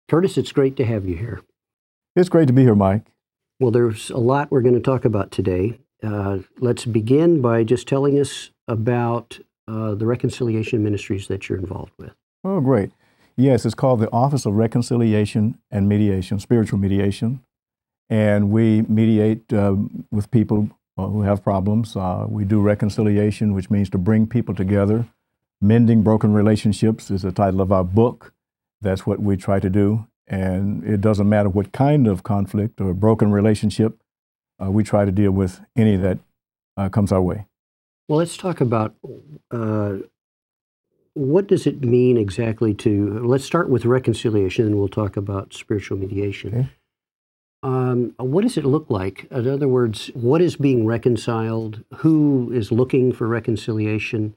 Curtis, it's great to have you here. It's great to be here, Mike. Well, there's a lot we're going to talk about today. Let's begin by just telling us about the reconciliation ministries that you're involved with. Oh, great. Yes, it's called the Office of Reconciliation and Mediation, Spiritual Mediation. And we mediate with people who have problems. We do reconciliation, which means to bring people together. Mending Broken Relationships is the title of our book. That's what we try to do. And it doesn't matter what kind of conflict or broken relationship, we try to deal with any that comes our way. Well, let's talk about what does it mean exactly let's start with reconciliation and we'll talk about spiritual mediation. Okay. What does it look like? In other words, what is being reconciled? Who is looking for reconciliation?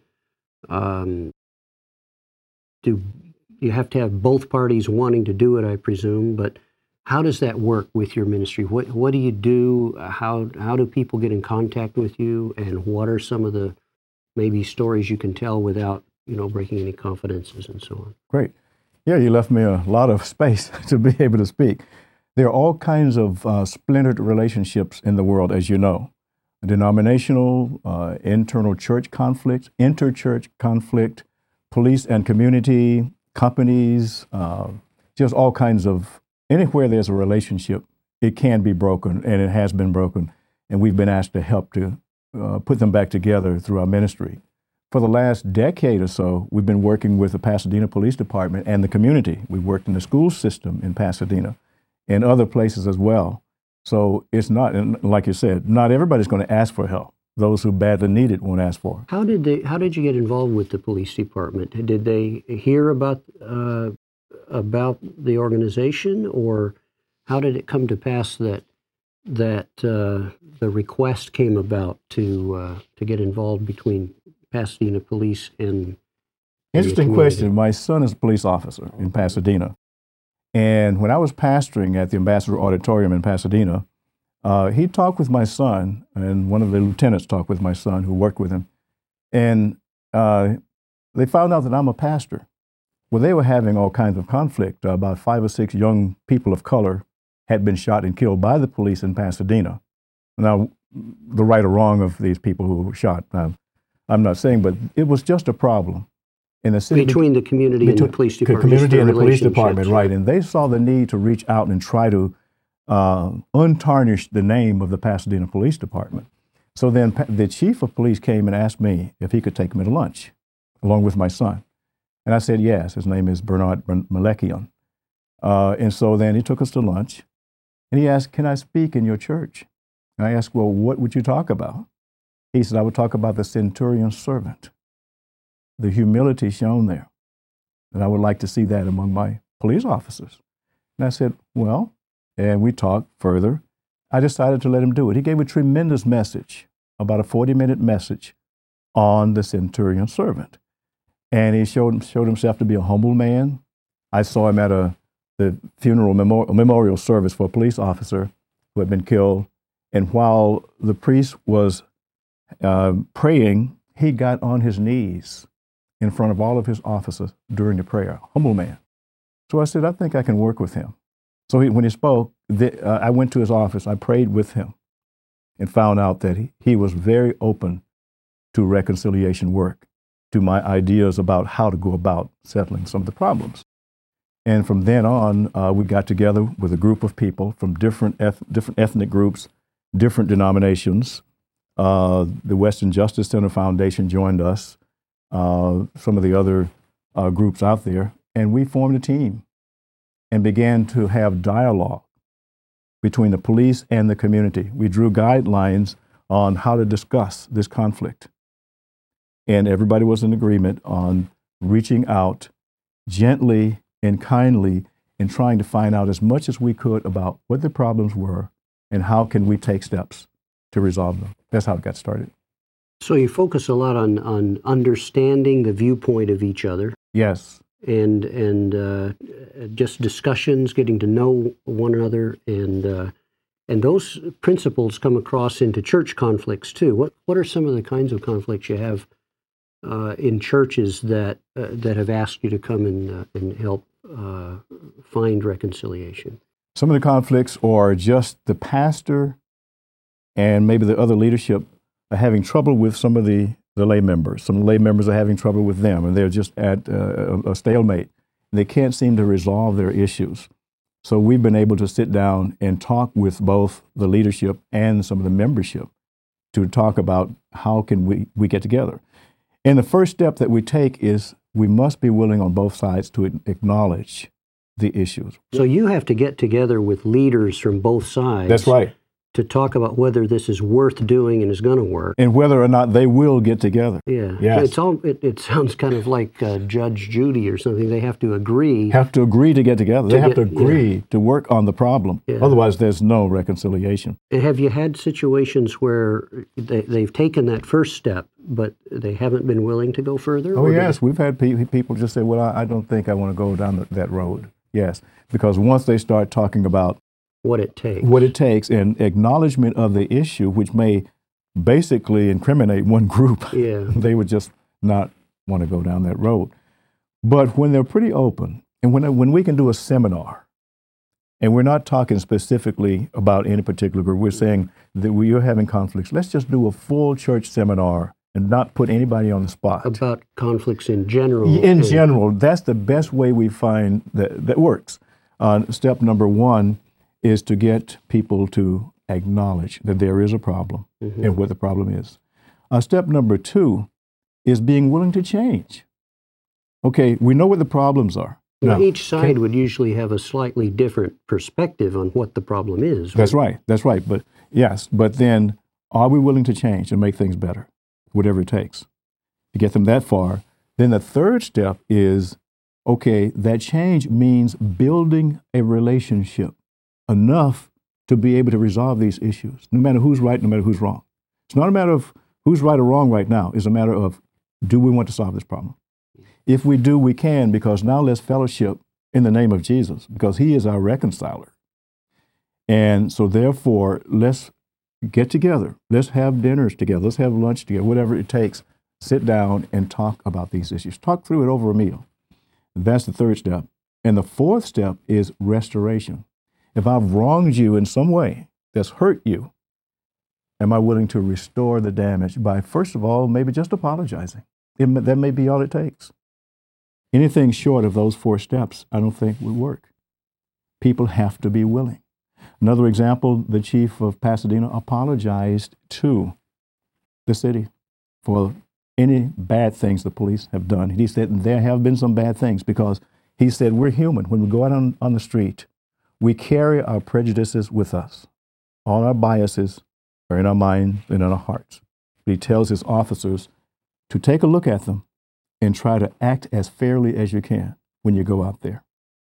You have to have both parties wanting to do it, I presume, but how does that work with your ministry? What do you do? How do people get in contact with you? And what are some of the maybe stories you can tell without, breaking any confidences and so on? Great. Yeah, you left me a lot of space to be able to speak. There are all kinds of splintered relationships in the world, as you know. Denominational, internal church conflict, interchurch conflict, police and community, companies, just all kinds of, anywhere there's a relationship, it can be broken, and it has been broken, and we've been asked to help to put them back together through our ministry. For the last decade or so, we've been working with the Pasadena Police Department and the community. We've worked in the school system in Pasadena and other places as well. So it's not, and like you said, not everybody's going to ask for help. Those who badly need it won't ask for it. How did you get involved with the police department? Did they hear about the organization, or how did it come to pass that the request came about to get involved between Pasadena Police and Interesting question. My son is a police officer in Pasadena, and when I was pastoring at the Ambassador Auditorium in Pasadena, he talked with my son, and one of the lieutenants talked with my son who worked with him, and they found out that I'm a pastor. Well, they were having all kinds of conflict. About 5 or 6 young people of color had been shot and killed by the police in Pasadena. Now, the right or wrong of these people who were shot, I'm not saying, but it was just a problem in the city. Between the community and the police department. Community and the police department, right. And they saw the need to reach out and try to untarnish the name of the Pasadena Police Department. So then the chief of police came and asked me if he could take me to lunch, along with my son. And I said yes. His name is Bernard Malekian. And so then he took us to lunch, and he asked, "Can I speak in your church?" And I asked, "Well, what would you talk about?" He said, "I would talk about the centurion's servant, the humility shown there. And I would like to see that among my police officers." And I said, "Well," and we talked further. I decided to let him do it. He gave a tremendous message, about a 40-minute message on the centurion servant. And he showed himself to be a humble man. I saw him at the funeral memorial service for a police officer who had been killed. And while the priest was praying, he got on his knees in front of all of his officers during the prayer. Humble man. So I said, I think I can work with him. So when he spoke, I went to his office. I prayed with him and found out that he was very open to reconciliation work, to my ideas about how to go about settling some of the problems. And from then on, we got together with a group of people from different ethnic groups, different denominations. The Western Justice Center Foundation joined us, some of the other groups out there, and we formed a team and began to have dialogue between the police and the community. We drew guidelines on how to discuss this conflict. And everybody was in agreement on reaching out gently and kindly and trying to find out as much as we could about what the problems were and how can we take steps to resolve them. That's how it got started. So you focus a lot on understanding the viewpoint of each other. Yes. And just discussions, getting to know one another, and those principles come across into church conflicts too. What are some of the kinds of conflicts you have in churches that have asked you to come and help find reconciliation? Some of the conflicts are just the pastor and maybe the other leadership are having trouble with some of the lay members. Some lay members are having trouble with them, and they're just at a stalemate. They can't seem to resolve their issues. So we've been able to sit down and talk with both the leadership and some of the membership to talk about how can we get together. And the first step that we take is we must be willing on both sides to acknowledge the issues. So you have to get together with leaders from both sides. That's right. To talk about whether this is worth doing and is going to work. And whether or not they will get together. Yeah. Yes. It sounds kind of like Judge Judy or something. They have to agree. Have to agree to get together. They have to agree to work on the problem. Yeah. Otherwise, there's no reconciliation. And have you had situations where they've taken that first step, but they haven't been willing to go further? Oh, yes. We've had people just say, well, I don't think I want to go down that road. Yes. Because once they start talking about what it takes, and acknowledgement of the issue, which may basically incriminate one group, they would just not want to go down that road. But when they're pretty open, and when we can do a seminar, and we're not talking specifically about any particular group, we're saying that we are having conflicts, let's just do a full church seminar and not put anybody on the spot. About conflicts in general. In general, that's the best way we find that works. Step number one is to get people to acknowledge that there is a problem and what the problem is. Step number two is being willing to change. Okay, we know what the problems are. Now, each side would usually have a slightly different perspective on what the problem is. That's right. But yes, but then are we willing to change and make things better, whatever it takes to get them that far? Then the third step is, okay, that change means building a relationship enough to be able to resolve these issues, no matter who's right, no matter who's wrong. It's not a matter of who's right or wrong right now. It's a matter of, do we want to solve this problem? If we do, we can, because now let's fellowship in the name of Jesus, because he is our reconciler. And so therefore, let's get together. Let's have dinners together. Let's have lunch together, whatever it takes. Sit down and talk about these issues. Talk through it over a meal. That's the third step. And the fourth step is restoration. If I've wronged you in some way that's hurt you, am I willing to restore the damage by, first of all, maybe just apologizing? That may be all it takes. Anything short of those four steps, I don't think would work. People have to be willing. Another example, the chief of Pasadena apologized to the city for any bad things the police have done. He said there have been some bad things, because he said we're human. When we go out on the street, we carry our prejudices with us. All our biases are in our minds and in our hearts. But he tells his officers to take a look at them and try to act as fairly as you can when you go out there.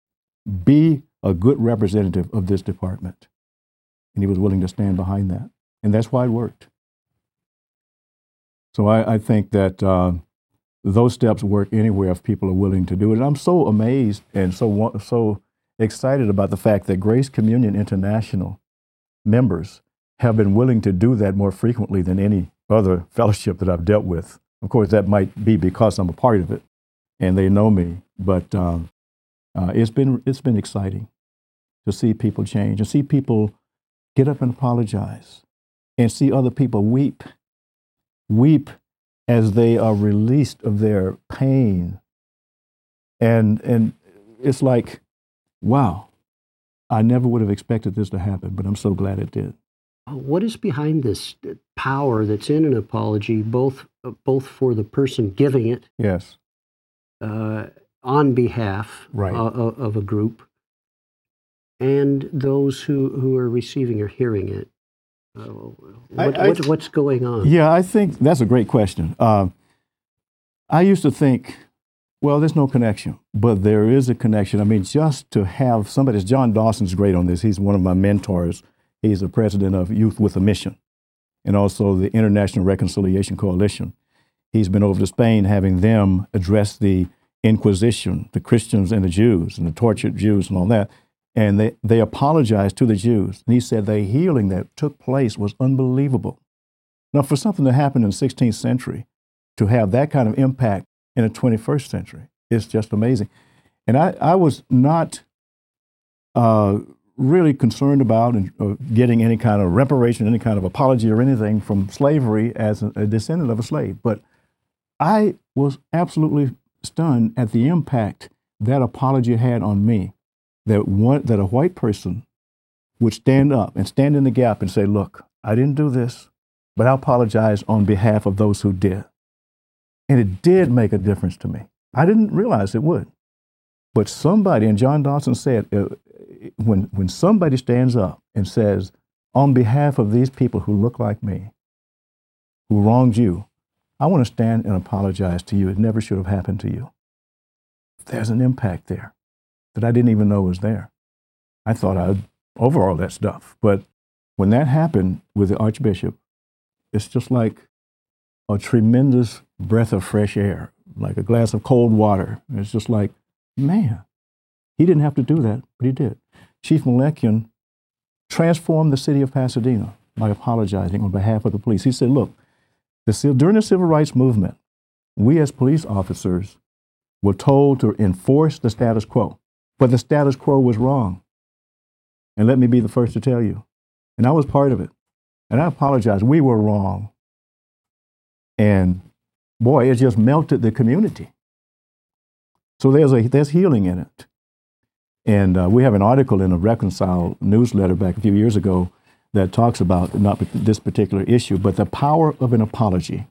Be a good representative of this department. And he was willing to stand behind that. And that's why it worked. So I think that those steps work anywhere if people are willing to do it. And I'm so amazed and so excited about the fact that Grace Communion International members have been willing to do that more frequently than any other fellowship that I've dealt with. Of course, that might be because I'm a part of it and they know me, but it's been exciting to see people change and see people get up and apologize and see other people weep as they are released of their pain. And it's like, wow, I never would have expected this to happen, but I'm so glad it did. What is behind this power that's in an apology, both for the person giving it, yes, on behalf of a group, and those who are receiving or hearing it? What's going on? Yeah, I think that's a great question. I used to think, well, there's no connection, but there is a connection. I mean, just to have somebody, John Dawson's great on this. He's one of my mentors. He's the president of Youth with a Mission and also the International Reconciliation Coalition. He's been over to Spain having them address the Inquisition, the Christians and the Jews and the tortured Jews and all that. And they apologized to the Jews. And he said the healing that took place was unbelievable. Now, for something that happened in the 16th century, to have that kind of impact in the 21st century, it's just amazing. And I was not really concerned about getting any kind of reparation, any kind of apology or anything from slavery as a descendant of a slave. But I was absolutely stunned at the impact that apology had on me, that a white person would stand up and stand in the gap and say, look, I didn't do this, but I apologize on behalf of those who did. And it did make a difference to me. I didn't realize it would. But somebody, and John Dawson said, when somebody stands up and says, on behalf of these people who look like me, who wronged you, I want to stand and apologize to you. It never should have happened to you. There's an impact there that I didn't even know was there. I thought I'd over all that stuff. But when that happened with the Archbishop, it's just like a tremendous breath of fresh air, like a glass of cold water. It's just like, man, he didn't have to do that, but he did. Chief Malakian transformed the city of Pasadena by apologizing on behalf of the police. He said, look, during the civil rights movement, we as police officers were told to enforce the status quo, but the status quo was wrong. And let me be the first to tell you. And I was part of it. And I apologize. We were wrong. And boy, it just melted the community. So there's healing in it. And we have an article in a Reconcile newsletter back a few years ago that talks about not this particular issue, but the power of an apology.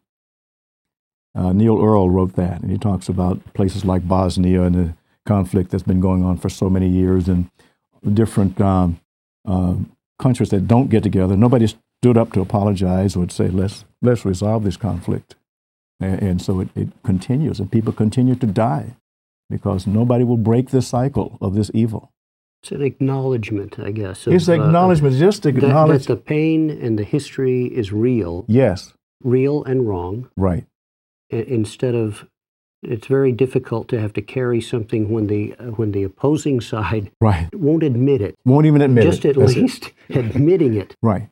Neil Earl wrote that, and he talks about places like Bosnia and the conflict that's been going on for so many years, and different countries that don't get together. Nobody stood up to apologize or to say, let's resolve this conflict. And so it continues, and people continue to die because nobody will break the cycle of this evil. It's an acknowledgement, I guess. It's acknowledgement, just acknowledge. That the pain and the history is real. Yes. Real and wrong. Right. Instead of, it's very difficult to have to carry something when the opposing side won't admit it. Won't even admit it. Just at least admitting it. Right.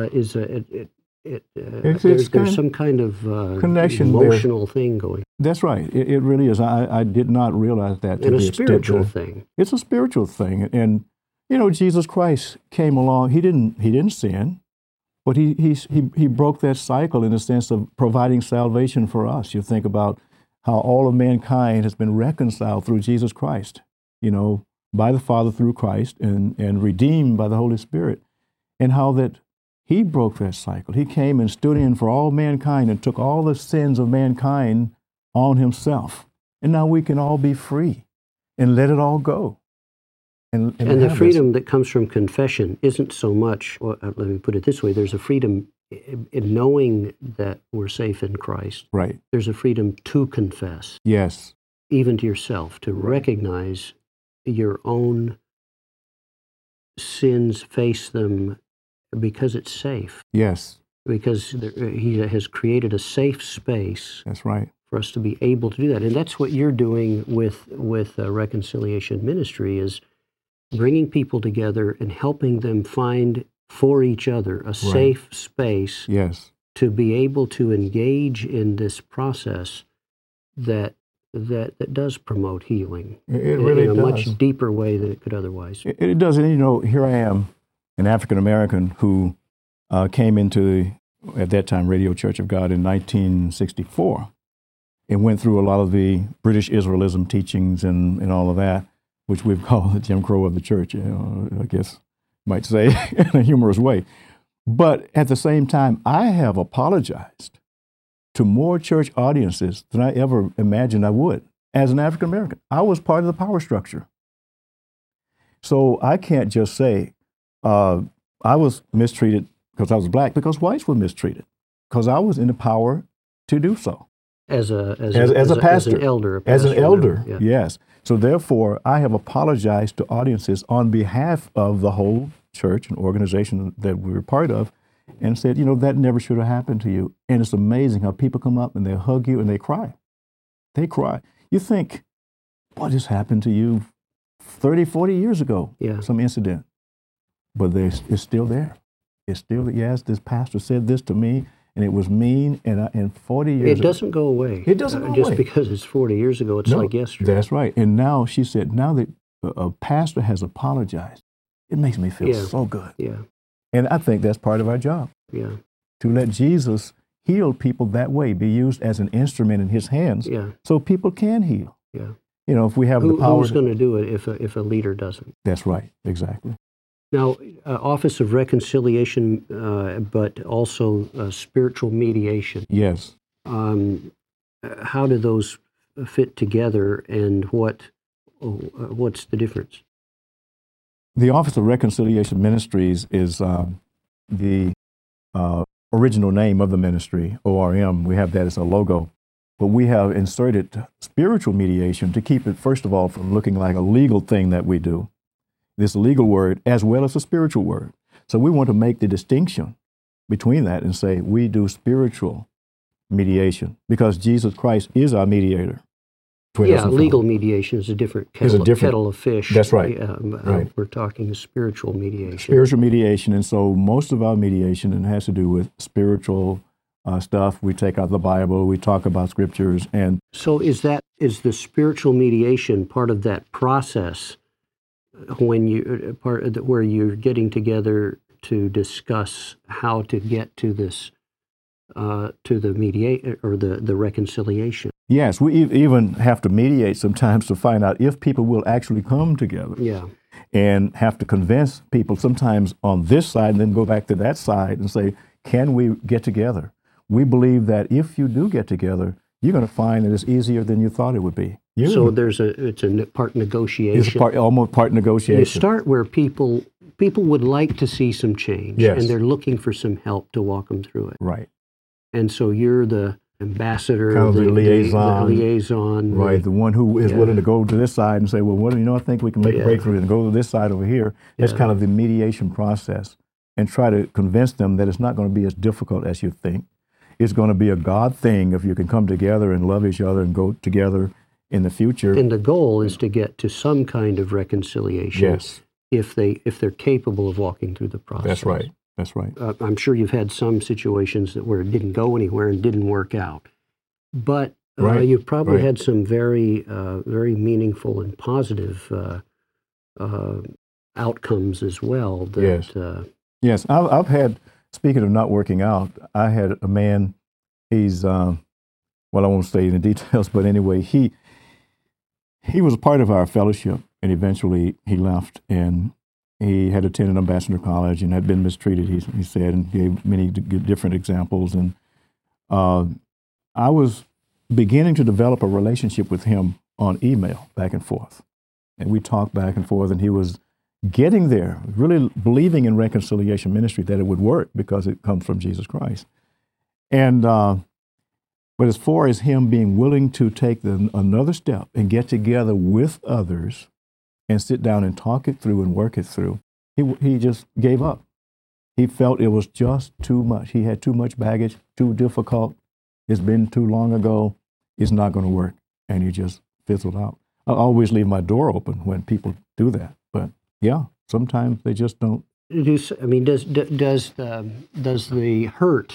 There's some kind of connection, emotional thing going. That's right. It really is. I did not realize that. And a spiritual thing. It's a spiritual thing. And, you know, Jesus Christ came along. He didn't sin. But he broke that cycle in the sense of providing salvation for us. You think about how all of mankind has been reconciled through Jesus Christ, you know, by the Father through Christ and redeemed by the Holy Spirit, and how that he broke that cycle. He came and stood in for all mankind and took all the sins of mankind on himself. And now we can all be free and let it all go. And the freedom that comes from confession isn't so much, let me put it this way, there's a freedom in knowing that we're safe in Christ. Right. There's a freedom to confess. Yes. Even to yourself, to recognize your own sins, face them, because it's safe. Yes. Because he has created a safe space. That's right. For us to be able to do that. And that's what you're doing with Reconciliation Ministry, is bringing people together and helping them find for each other a safe space to be able to engage in this process that does promote healing. It really does. In a much deeper way than it could otherwise. It does. And, you know, here I am, an African-American who came into, at that time, Radio Church of God in 1964 and went through a lot of the British Israelism teachings and all of that, which we've called the Jim Crow of the church, you know, I guess you might say in a humorous way. But at the same time, I have apologized to more church audiences than I ever imagined I would. As an African American, I was part of the power structure. So I can't just say I was mistreated because I was black, because whites were mistreated, because I was in the power to do so. As a pastor. As an elder. As an elder, yes. So therefore, I have apologized to audiences on behalf of the whole church and organization that we were part of, and said, you know, that never should have happened to you. And it's amazing how people come up and they hug you and they cry. They cry. You think, what just happened to you 30, 40 years ago? Yeah. Some incident. But it's still there. It's still, yes, this pastor said this to me, and it was mean, and in 40 years... It doesn't go away. It doesn't go away. Just because it's 40 years ago, it's like yesterday. That's right. And now, she said, now that a pastor has apologized, it makes me feel so good. Yeah. And I think that's part of our job. Yeah. To let Jesus heal people that way, be used as an instrument in his hands, so people can heal. Yeah. You know, if we have the power... Who's going to do it if a leader doesn't? That's right. Exactly. Now, Office of Reconciliation, but also spiritual mediation. Yes. How do those fit together, and what's the difference? The Office of Reconciliation Ministries is the original name of the ministry, ORM. We have that as a logo. But we have inserted spiritual mediation to keep it, first of all, from looking like a legal thing that we do. This legal word as well as a spiritual word. So we want to make the distinction between that and say we do spiritual mediation because Jesus Christ is our mediator. Yeah, legal mediation is a different kettle of fish. That's right. Right. We're talking spiritual mediation. Spiritual mediation, and so most of our mediation has to do with spiritual stuff. We take out the Bible, we talk about scriptures, and so is the spiritual mediation part of that process when where you're getting together to discuss how to get to this to the mediate or the reconciliation? Yes, we even have to mediate sometimes to find out if people will actually come together. Yeah. And have to convince people sometimes on this side and then go back to that side and say, can we get together? We believe that if you do get together, you're going to find that it's easier than you thought it would be. So it's a part negotiation. It's almost part negotiation. You start where people would like to see some change, and they're looking for some help to walk them through it. Right. And so you're the ambassador, kind of the liaison. The liaison. Right, the one who is willing to go to this side and say, well, I think we can make a breakthrough and go to this side over here. That's kind of the mediation process, and try to convince them that it's not going to be as difficult as you think. It's going to be a God thing if you can come together and love each other and go together in the future. And the goal is to get to some kind of reconciliation. Yes. If they're capable of walking through the process. That's right. That's right. I'm sure you've had some situations where it didn't go anywhere and didn't work out. But you've probably had some very, very meaningful and positive outcomes as well. Yes, I've had, speaking of not working out, I had a man, he's, well, I won't say the details, but anyway, he was a part of our fellowship, and eventually he left, and he had attended Ambassador College and had been mistreated, he said, and gave many different examples. And I was beginning to develop a relationship with him on email, back and forth. And we talked back and forth, and he was getting there, really believing in reconciliation ministry, that it would work because it comes from Jesus Christ. And but as far as him being willing to take another step and get together with others and sit down and talk it through and work it through, he just gave up. He felt it was just too much. He had too much baggage, too difficult. It's been too long ago. It's not going to work. And he just fizzled out. I always leave my door open when people do that. But yeah, sometimes they just don't. Does the hurt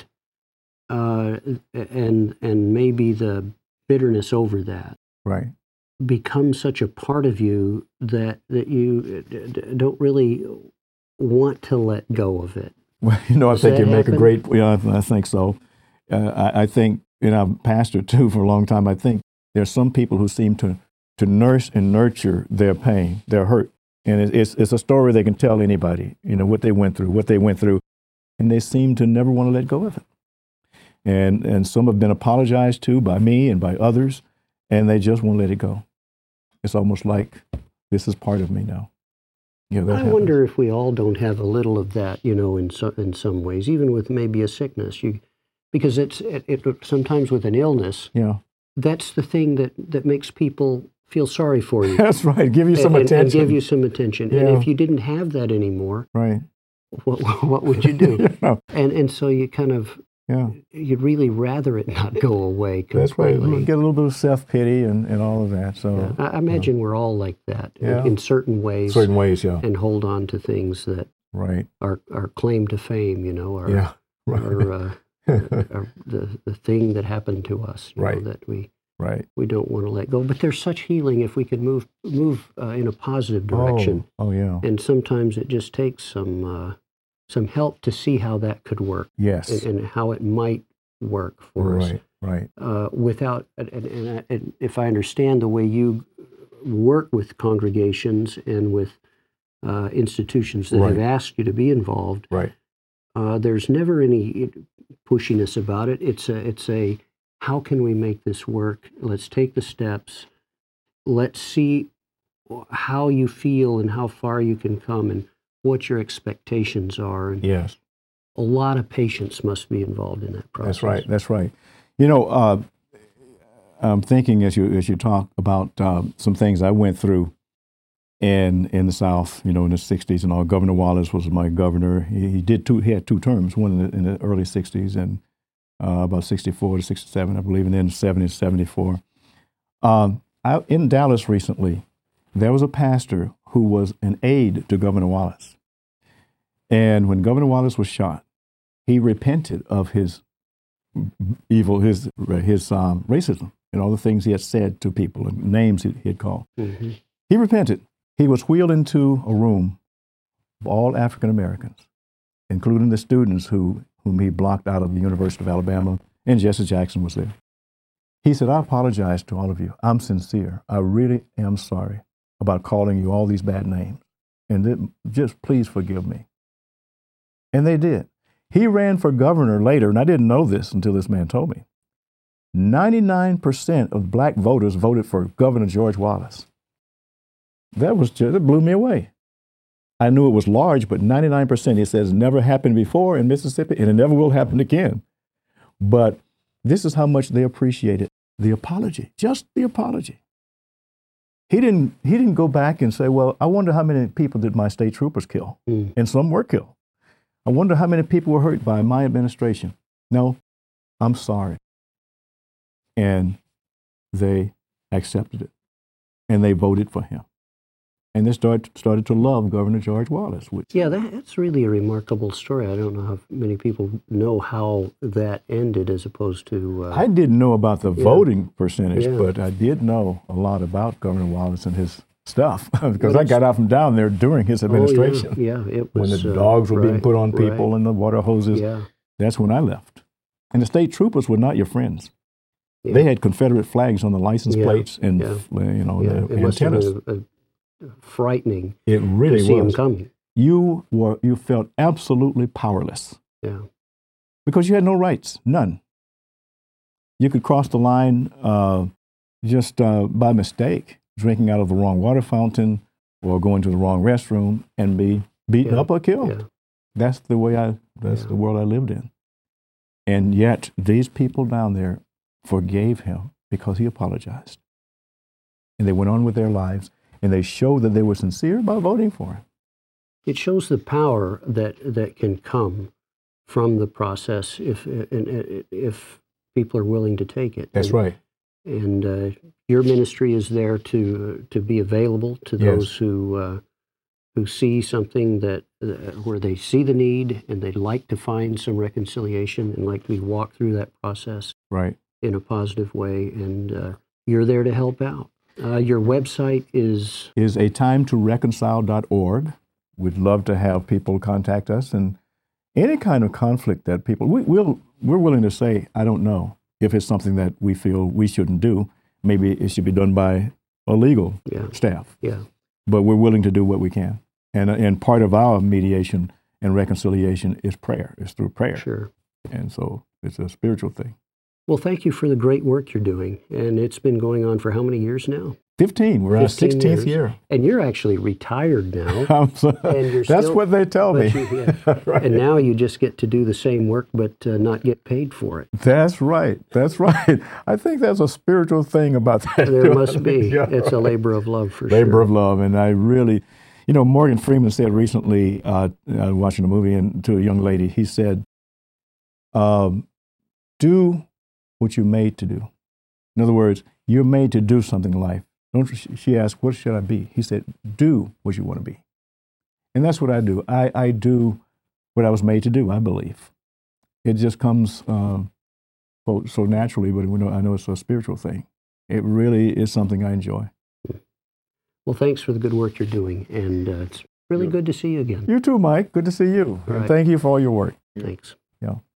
and maybe the bitterness over that become such a part of you that you don't really want to let go of it? Well, I think you make a great. Yeah, I think so. I think, I've pastored too for a long time. I think there's some people who seem to nurse and nurture their pain, their hurt. And it's a story they can tell anybody, what they went through, and they seem to never want to let go of it. And some have been apologized to by me and by others, and they just won't let it go. It's almost like this is part of me now. I wonder if we all don't have a little of that, in some ways, even with maybe a sickness. Because it sometimes with an illness, that's the thing that makes people feel sorry for you. That's right. Give you some attention. And give you some attention. Yeah. And if you didn't have that anymore, what would you do? And so you kind of, you'd really rather it not go away completely. That's right. Get a little bit of self-pity and all of that. So I imagine we're all like that in certain ways. Certain ways, yeah. And hold on to things that are claim to fame, the thing that happened to us, right, that we right. we don't want to let go. But there's such healing if we could move in a positive direction. Oh yeah. And sometimes it just takes some help to see how that could work. Yes. And how it might work for us. Right. Without and if I understand the way you work with congregations and with institutions that have asked you to be involved, right. There's never any pushiness about it. It's a how can we make this work? Let's take the steps. Let's see how you feel and how far you can come and what your expectations are. And yes. A lot of patience must be involved in that process. That's right. You know, I'm thinking as you talk about some things I went through in the South, in the 60s and all. Governor Wallace was my governor. He had two terms, one in the early 60s and about 64 to 67, I believe, and then 70 to 74. In Dallas recently, there was a pastor who was an aide to Governor Wallace. And when Governor Wallace was shot, he repented of his evil, his racism, and all the things he had said to people and names he had called. Mm-hmm. He repented. He was wheeled into a room of all African Americans, including the students whom he blocked out of the University of Alabama, and Jesse Jackson was there. He said, "I apologize to all of you. I'm sincere. I really am sorry about calling you all these bad names, and just please forgive me." And they did. He ran for governor later, and I didn't know this until this man told me. 99% of black voters voted for Governor George Wallace. That blew me away. I knew it was large, but 99%, he says, never happened before in Mississippi, and it never will happen again. But this is how much they appreciated the apology, just the apology. He didn't go back and say, well, I wonder how many people did my state troopers kill? And some were killed. I wonder how many people were hurt by my administration. No, I'm sorry. And they accepted it. And they voted for him. And they started to love Governor George Wallace. That's really a remarkable story. I don't know how many people know how that ended as opposed to... I didn't know about the voting percentage, but I did know a lot about Governor Wallace and his stuff because I got out from down there during his administration. It was... When the dogs were being put on people and the water hoses, that's when I left. And the state troopers were not your friends. Yeah. They had Confederate flags on the license plates and the antennas. Frightening. It really to see was. Him coming. You felt absolutely powerless. Yeah. Because you had no rights, none. You could cross the line just by mistake, drinking out of the wrong water fountain or going to the wrong restroom and be beaten up or killed. Yeah. That's the way the world I lived in. And yet these people down there forgave him because he apologized. And they went on with their lives. And they showed that they were sincere by voting for him. It shows the power that can come from the process if people are willing to take it. That's right. And your ministry is there to be available to those who see something where they see the need and they'd like to find some reconciliation and like to walk through that process in a positive way. And you're there to help out. Your website is atimetoreconcile.org. We'd love to have people contact us, and any kind of conflict that people we're willing to say, I don't know if it's something that we feel we shouldn't do. Maybe it should be done by a legal staff. Yeah. But we're willing to do what we can, and part of our mediation and reconciliation is prayer. It's through prayer. Sure. And so it's a spiritual thing. Well, thank you for the great work you're doing. And it's been going on for how many years now? 15. We're our 16th year. And you're actually retired now. That's what they tell me. Right. And now you just get to do the same work, but not get paid for it. That's right. That's right. I think there's a spiritual thing about that. There must be. Yeah. It's a labor of love for sure. Labor of love. And I really, Morgan Freeman said recently, watching a movie, and to a young lady, he said, do what you're made to do. In other words, you're made to do something in life. She asked, what should I be? He said, do what you want to be. And that's what I do. I do what I was made to do, I believe. it just comes so naturally, but I know it's a spiritual thing. It really is something I enjoy. Well, thanks for the good work you're doing, and it's really good to see you again. You too, Mike. Good to see you. Right. And thank you for all your work. Thanks. Yeah.